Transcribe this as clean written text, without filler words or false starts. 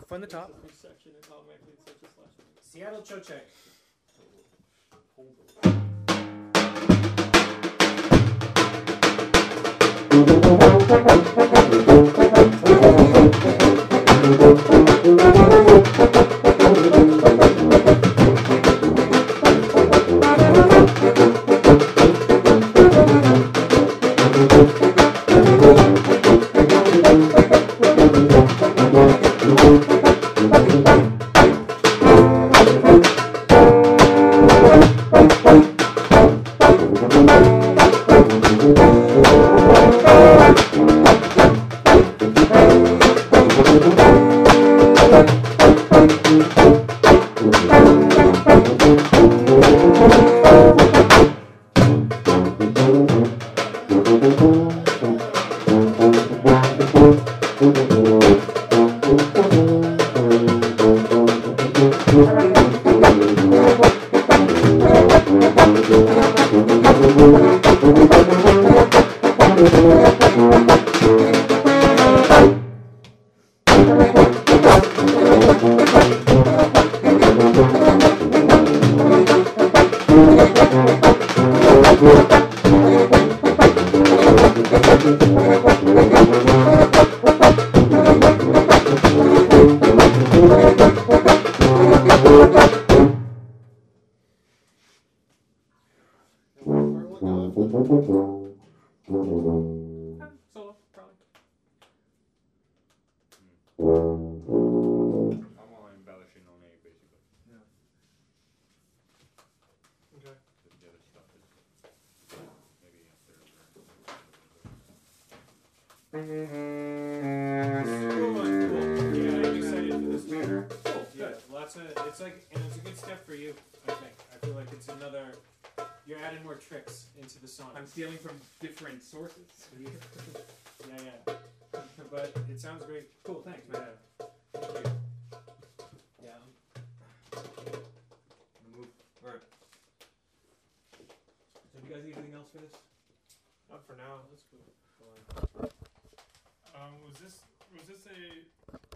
from the top. Section and automatically such a slash. Seattle Chochek. Solo, probably. I'm all embellishing on A, basically. Okay. The other stuff is maybe a third. Cool. Yeah, I'm excited for this one. Cool. Yeah, Good. lots of. It's like, and it's a good step for you. I think. I feel like it's another. You're adding more tricks into the song. I'm stealing from different sources. Yeah, yeah. But it sounds great. Cool. Thanks, man. Thank you. Yeah. Move. Alright. So do you guys need anything else for this? Not for now. That's cool. Was this a